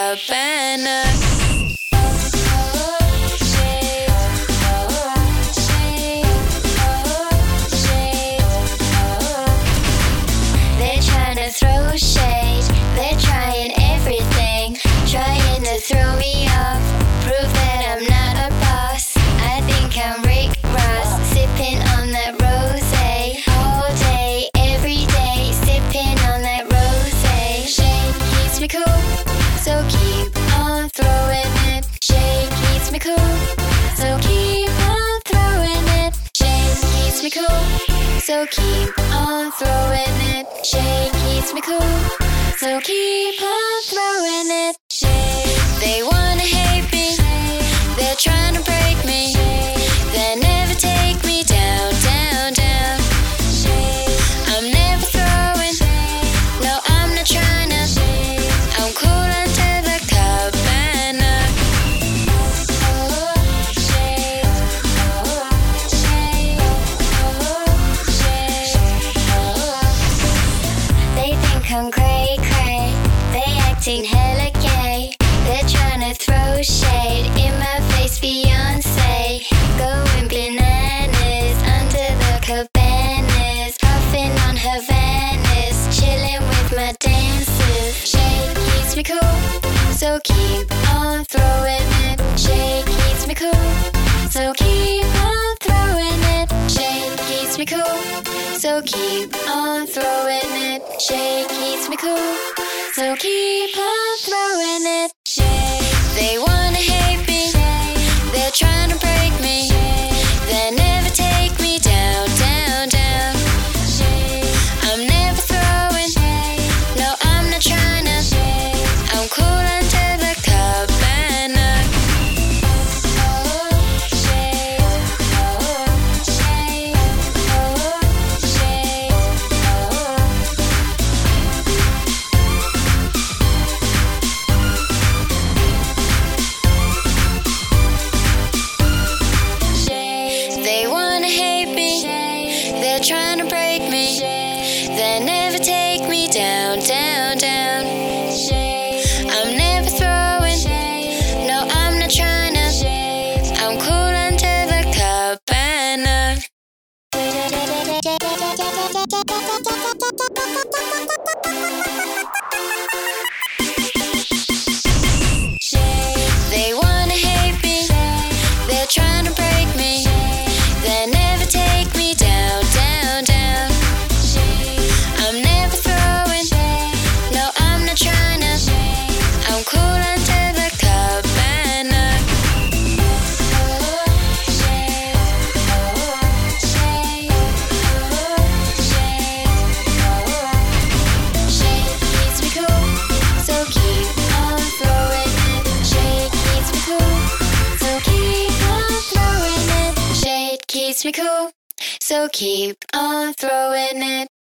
Cabana. They're trying to throw shade, they're trying everything, trying to throw me off, prove that I'm not a boss. I think I'm Rick Ross, sipping on that rosé all day, every day, sipping on that rosé. Shade keeps me cool, so keep on throwing it. Shade keeps me cool, so keep on throwing it. Shade keeps me cool, so keep on throwing it. Shade keeps me cool, so keep on throwing it. Shade. They wanna hate me, they're trying to break me, they never take me down, down, down. Shade. I'm never throwing, no I'm not trying to. I'm cool under the cabana. Shade. Shade. They think I'm cray cray, they acting hella gay. They're trying to throw shade in my face, Beyonce. Going bananas under the cabanas, puffing on Havanas, chilling with my dancers. Shade keeps me cool, so keep on throwing it. Shade keeps me cool, so keep on throwing it. Shade keeps me cool, so keep on throwing it. Shade keeps me cool, so keep on throwing it. Shade. They wanna hate me, they're trying to break me, they never take me down, down, down. Shade. I'm never throwing, no I'm not trying to. I'm cool under the cabana. Shade. Shade. Shade. They wanna hate me, they're trying to break me, they never take me down, down, down. Shade. I'm never throwing, no I'm not trying to. I'm cool under the cabana. Shade. They wanna hate me, they're trying to break me, they never take me down, down, down. Shade. I'm never throwing, no I'm not trying to. I'm cool under the cabana. Shade. Shade. Shade keeps me cool, so keep on throwing it. Shade keeps me cool, so keep on throwing it. Shade keeps me cool, so keep on throwing it.